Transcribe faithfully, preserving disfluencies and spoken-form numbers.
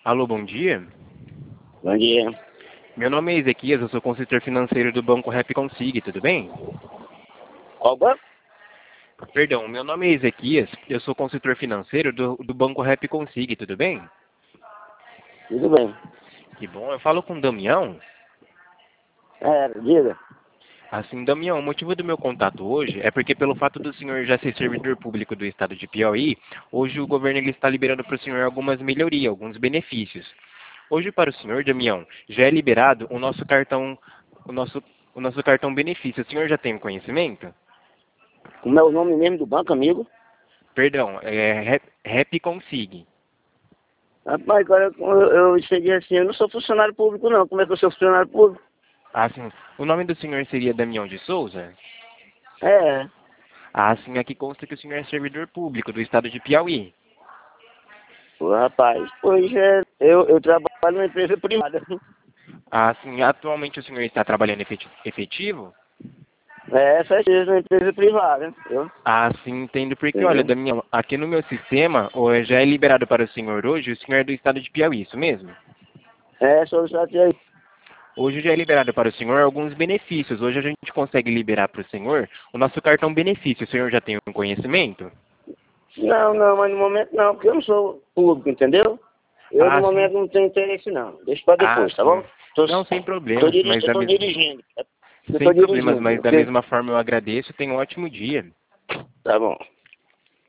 Alô, bom dia. Bom dia. Meu nome é Ezequias, eu sou consultor financeiro do Banco Rap Consig, tudo bem? Qual banco? Perdão, meu nome é Ezequias, eu sou consultor financeiro do, do Banco Rap Consig, tudo bem? Tudo bem. Que bom, eu falo com o Damião. É, diga. Assim, Damião, o motivo do meu contato hoje é porque pelo fato do senhor já ser servidor público do estado de Piauí, hoje o governo ele está liberando para o senhor algumas melhorias, alguns benefícios. Hoje para o senhor, Damião, já é liberado o nosso cartão, o nosso, o nosso cartão benefício. O senhor já tem conhecimento? Como é o nome mesmo do banco, amigo? Perdão, é Rap, Rap Consig. Rapaz, agora eu, eu cheguei assim, eu não sou funcionário público não. Como é que eu sou funcionário público? Ah, sim. O nome do senhor seria Damião de Souza? É. Ah, sim, aqui consta que o senhor é servidor público do estado de Piauí. Pô, rapaz, pois é, eu, eu trabalho numa empresa privada. Ah, sim, atualmente o senhor está trabalhando efeti- efetivo? É, essa é uma empresa privada, entendeu? Ah, sim, entendo. Porque, olha, Entendeu? Damião, aqui no meu sistema, ó, já é liberado para o senhor hoje, o senhor é do estado de Piauí, isso mesmo? É, sou só aí. Hoje já é liberado para o senhor alguns benefícios. Hoje a gente consegue liberar para o senhor o nosso cartão benefício. O senhor já tem um conhecimento? Não, não, mas no momento não, porque eu não sou público, entendeu? Eu no Ah, sim. momento não tenho interesse não. Deixa pra Ah, depois, tá bom? sim. Tô, Não, sem tô, problemas, diri mas eu da tô mesma... dirigindo. Eu Sem tô problemas, dirigindo. mas da Porque... mesma forma eu agradeço. Tenha um ótimo dia. Tá bom.